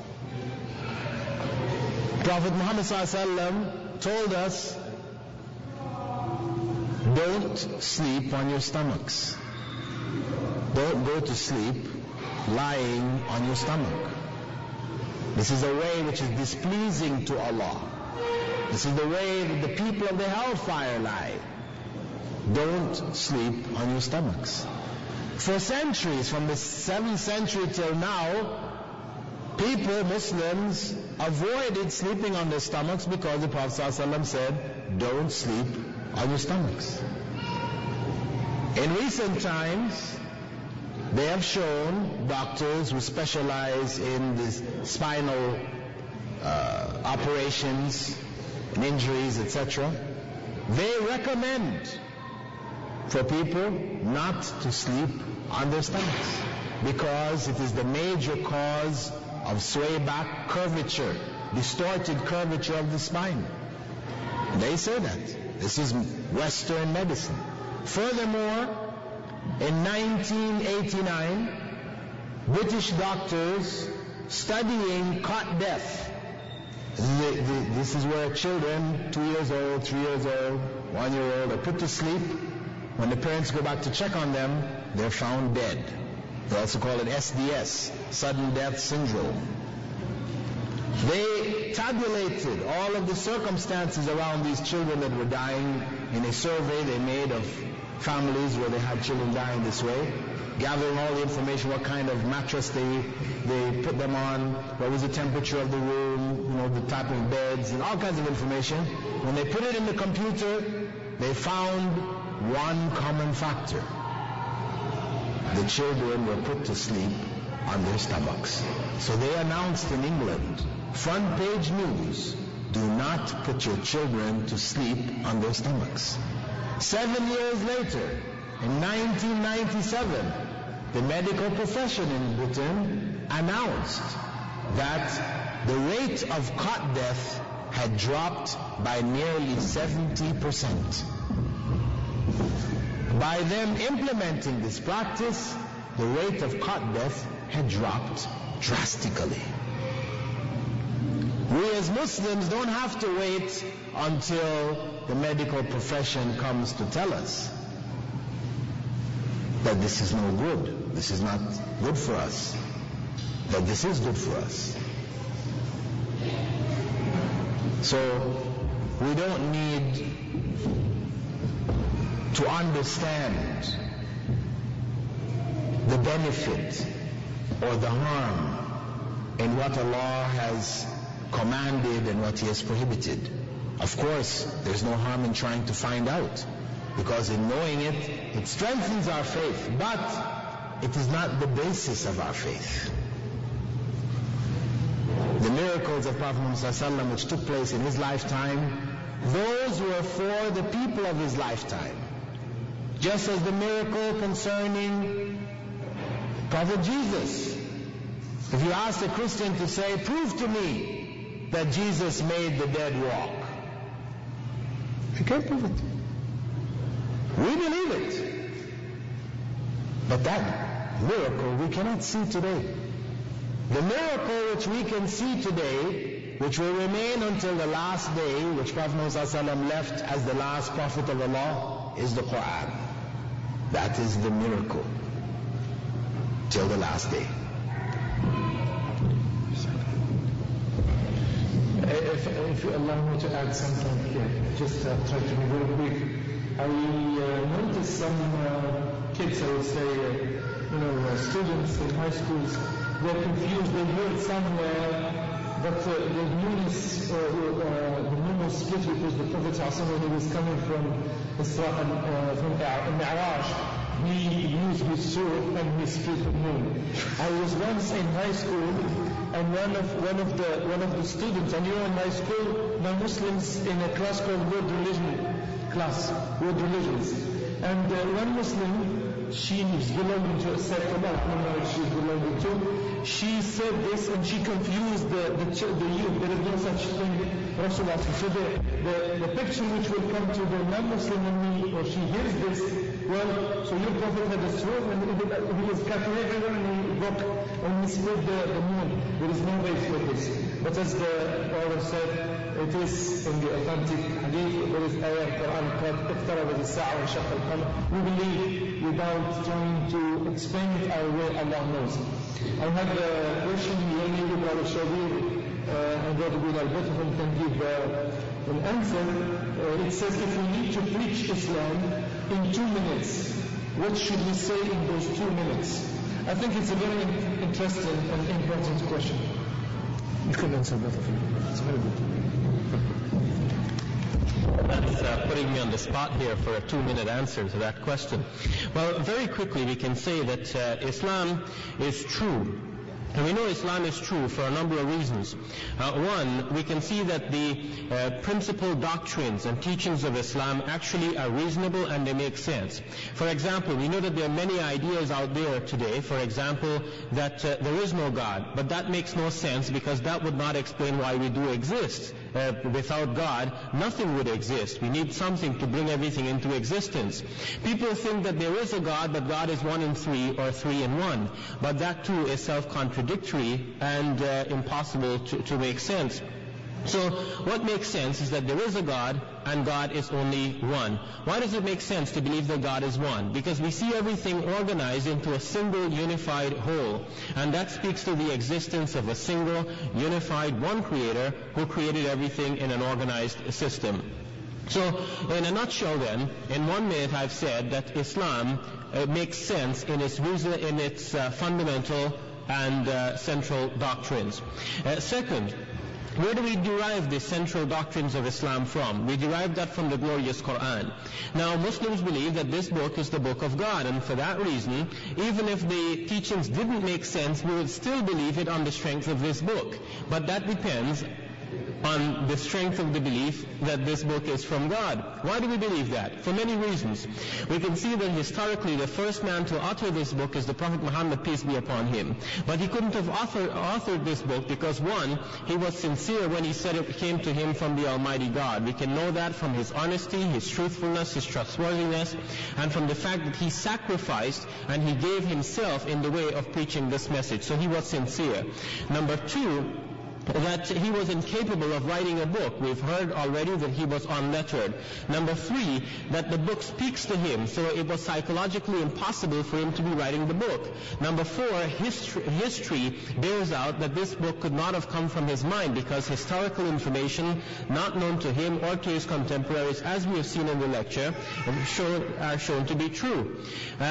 Prophet Muhammad ﷺ told us, don't sleep on your stomachs. Don't go to sleep lying on your stomach. This is a way which is displeasing to Allah. This is the way that the people of the hellfire lie. Don't sleep on your stomachs. For centuries, from the 7th century till now, people, Muslims, avoided sleeping on their stomachs because the Prophet ﷺ said, don't sleep on your stomachs. In recent times, they have shown, doctors who specialize in this spinal operations and injuries, etc., they recommend for people not to sleep on their stomachs because it is the major cause of sway back curvature, distorted curvature of the spine. They say that. This is Western medicine. Furthermore, in 1989, British doctors studying cot death. This is where children, 2 years old, 3 years old, 1 year old, are put to sleep. When the parents go back to check on them, they're found dead. They also call it SDS, sudden death syndrome. They tabulated all of the circumstances around these children that were dying in a survey they made of families where they had children dying this way, gathering all the information, what kind of mattress they put them on, what was the temperature of the room, the type of beds, and all kinds of information. When they put it in the computer, they found one common factor. The children were put to sleep on their stomachs. So they announced in England, front page news, do not put your children to sleep on their stomachs. 7 years later, in 1997, the medical profession in Britain announced that the rate of cot death had dropped by nearly 70%. By them implementing this practice, the rate of cot death had dropped drastically. We as Muslims don't have to wait until the medical profession comes to tell us that this is no good, this is not good for us, that this is good for us. So we don't need to understand the benefit or the harm in what Allah has commanded and what He has prohibited. Of course, there's no harm in trying to find out, because in knowing it, it strengthens our faith, but it is not the basis of our faith. The miracles of Prophet Muhammad ﷺ which took place in his lifetime, those were for the people of his lifetime. Just as the miracle concerning Prophet Jesus. If you ask a Christian to say, prove to me that Jesus made the dead walk, you can't prove it. We believe it. But that miracle we cannot see today. The miracle which we can see today, which will remain until the last day, which Prophet Muhammad left as the last Prophet of Allah, is the Quran. That is the miracle till the last day. If you allow me to add something here, just try to be very quick. I noticed some kids, I would say, students in high schools, they're confused. They heard somewhere that the moon was split because the Prophet ﷺ, when he was coming from Isra from Mi'raj, he used his sword and he split the moon. I was once in high school, and one of the students, and in high school, the Muslims in a class called World Religions. And one Muslim, she is belonging to a sect, I don't know if she's belonging to, she said this and she confused the youth. There is no such thing, Rasulullah. So the picture which will come to the non-Muslim when she hears this, well, so your Prophet had a sword and he was cutting everywhere and he broke and he split the moon. There is no way for this. But as the Prophet said, it is in the authentic hadith, there is ayah Quran called اقتربت الساعة وانشق القمر. We believe without trying to explain it our way, Allah knows. I have a question here, maybe Brother Shabir and Brother Bilal, both of them can give an answer. It says if we need to preach Islam in 2 minutes, what should we say in those 2 minutes? I think it's a very interesting and important question. You can answer both of them. It's very good. That's putting me on the spot here for a 2-minute answer to that question. Well, very quickly we can say that Islam is true. And we know Islam is true for a number of reasons. One, we can see that the principal doctrines and teachings of Islam actually are reasonable and they make sense. For example, we know that there are many ideas out there today, for example, that there is no God. But that makes no sense because that would not explain why we do exist. Without God, nothing would exist. We need something to bring everything into existence. People think that there is a God, but God is 1 in 3 or 3 in 1. But that too is self-contradictory and impossible to make sense. So what makes sense is that there is a God and God is only one. Why does it make sense to believe that God is one? Because we see everything organized into a single unified whole. And that speaks to the existence of a single unified one creator who created everything in an organized system. So in a nutshell then, in 1 minute I've said that Islam makes sense in its fundamental and central doctrines. Second, where do we derive the central doctrines of Islam from? We derive that from the glorious Quran. Now, Muslims believe that this book is the book of God, and for that reason, even if the teachings didn't make sense, we would still believe it on the strength of this book. But that depends on the strength of the belief that this book is from God. Why do we believe that? For many reasons. We can see that historically the first man to author this book is the Prophet Muhammad, peace be upon him. But he couldn't have authored this book because, one, he was sincere when he said it came to him from the Almighty God. We can know that from his honesty, his truthfulness, his trustworthiness, and from the fact that he sacrificed and he gave himself in the way of preaching this message. So he was sincere. Number two, that he was incapable of writing a book. We've heard already that he was unlettered. Number three, that the book speaks to him, so it was psychologically impossible for him to be writing the book. Number four, history bears out that this book could not have come from his mind because historical information not known to him or to his contemporaries, as we have seen in the lecture, are shown to be true.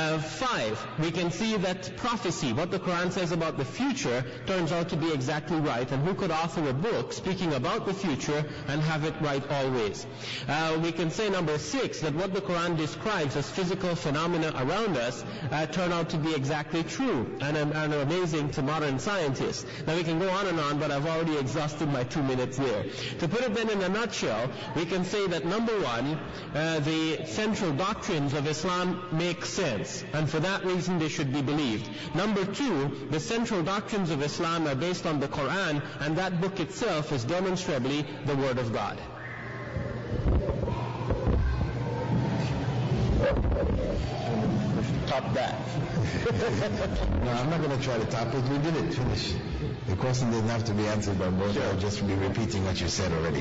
Five, we can see that prophecy, what the Quran says about the future, turns out to be exactly right. And who could could author a book speaking about the future and have it right always. We can say, number 6, that what the Quran describes as physical phenomena around us turn out to be exactly true and are amazing to modern scientists. Now we can go on, but I've already exhausted my 2 minutes there. To put it then in a nutshell, we can say that number 1, the central doctrines of Islam make sense, and for that reason they should be believed. Number 2, the central doctrines of Islam are based on the Quran, and that book itself is demonstrably the Word of God. Top that. No, I'm not going to try to top it. We did it. Finish. The question didn't have to be answered by both. I'll just be repeating what you said already.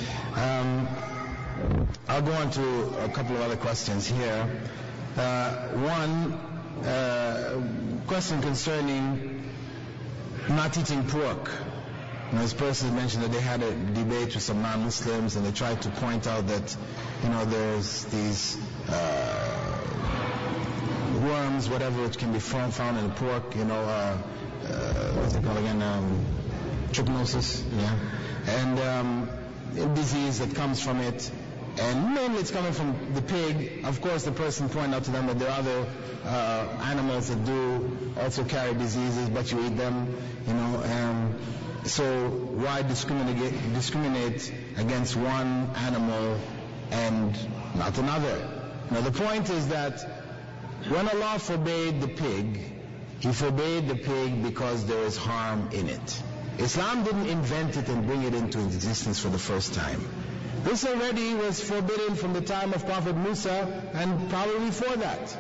I'll go on to a couple of other questions here. One question concerning not eating pork. This person mentioned that they had a debate with some non-Muslims, and they tried to point out that, there's these worms, whatever, which can be found in pork, what's it called again? Trichinosis, and a disease that comes from it. And mainly it's coming from the pig. Of course, the person pointed out to them that there are other animals that do also carry diseases, but you eat them, so why discriminate against one animal and not another? Now the point is that when Allah forbade the pig, He forbade the pig because there is harm in it. Islam didn't invent it and bring it into existence for the first time. This already was forbidden from the time of Prophet Musa and probably before that.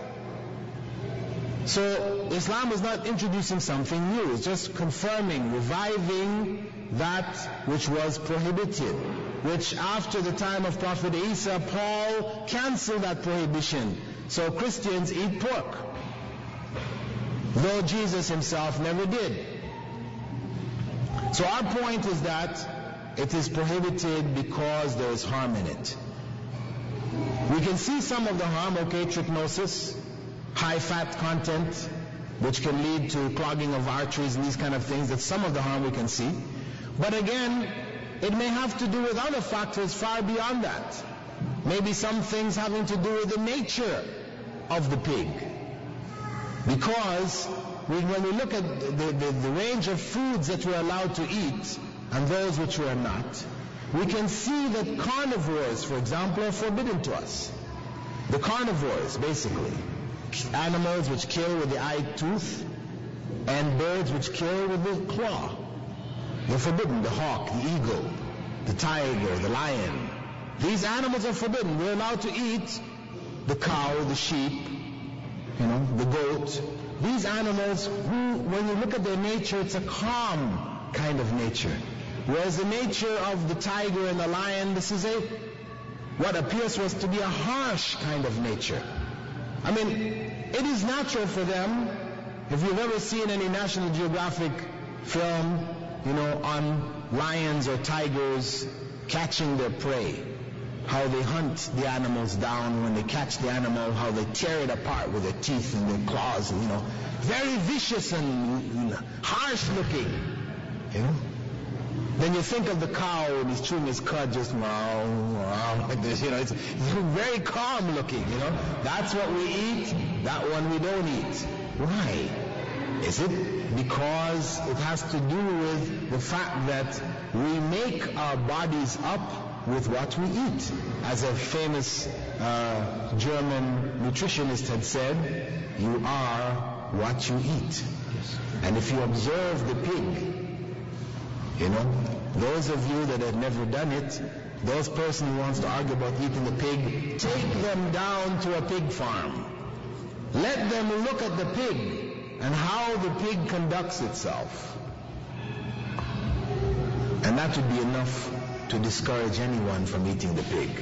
So Islam is not introducing something new, it's just confirming, reviving that which was prohibited, which after the time of Prophet Isa, Paul canceled that prohibition. So Christians eat pork, though Jesus himself never did. So our point is that it is prohibited because there is harm in it. We can see some of the harm, trichinosis, high fat content, which can lead to clogging of arteries and these kind of things. That's some of the harm we can see. But again, it may have to do with other factors far beyond that. Maybe some things having to do with the nature of the pig. Because when we look at the range of foods that we're allowed to eat and those which we are not, we can see that carnivores, for example, are forbidden to us. The carnivores, basically, animals which kill with the eye tooth and birds which kill with the claw. They're forbidden. The hawk, the eagle, the tiger, the lion. These animals are forbidden. We're allowed to eat the cow, the sheep, the goat. These animals, when you look at their nature, it's a calm kind of nature. Whereas the nature of the tiger and the lion, this is what appears to us to be a harsh kind of nature. I mean, it is natural for them. If you've ever seen any National Geographic film, on lions or tigers catching their prey, how they hunt the animals down, when they catch the animal, how they tear it apart with their teeth and their claws, very vicious and harsh looking, Then you think of the cow and he's chewing his cud, just like this, it's very calm looking, That's what we eat, that one we don't eat. Why? Is it because it has to do with the fact that we make our bodies up with what we eat? As a famous German nutritionist had said, you are what you eat. And if you observe the pig, those of you that have never done it, those person who wants to argue about eating the pig, take them down to a pig farm. Let them look at the pig and how the pig conducts itself. And that would be enough to discourage anyone from eating the pig.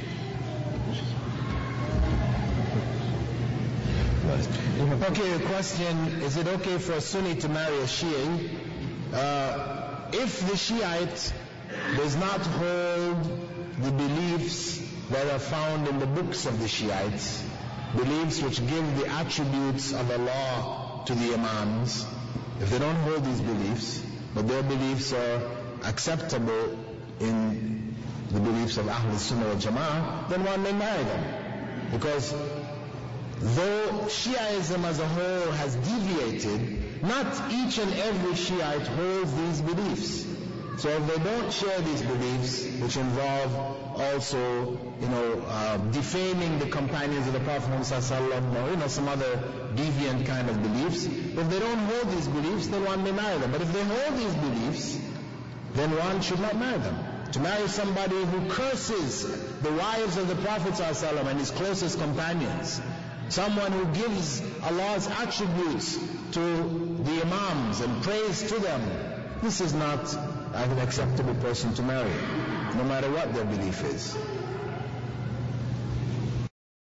Okay, the question, is it okay for a Sunni to marry a Shiite? If the Shiite does not hold the beliefs that are found in the books of the Shiites, beliefs which give the attributes of Allah to the Imams, if they don't hold these beliefs, but their beliefs are acceptable in the beliefs of Ahl Sunnah wal Jama'ah, then one may marry them. Because though Shiaism as a whole has deviated, not each and every Shiite holds these beliefs. So if they don't share these beliefs, which involve also, defaming the companions of the Prophet Muhammad or, some other deviant kind of beliefs, if they don't hold these beliefs, then one may marry them. But if they hold these beliefs, then one should not marry them. To marry somebody who curses the wives of the Prophet ﷺ and his closest companions, someone who gives Allah's attributes to the Imams and prays to them, this is not an acceptable person to marry, no matter what their belief is.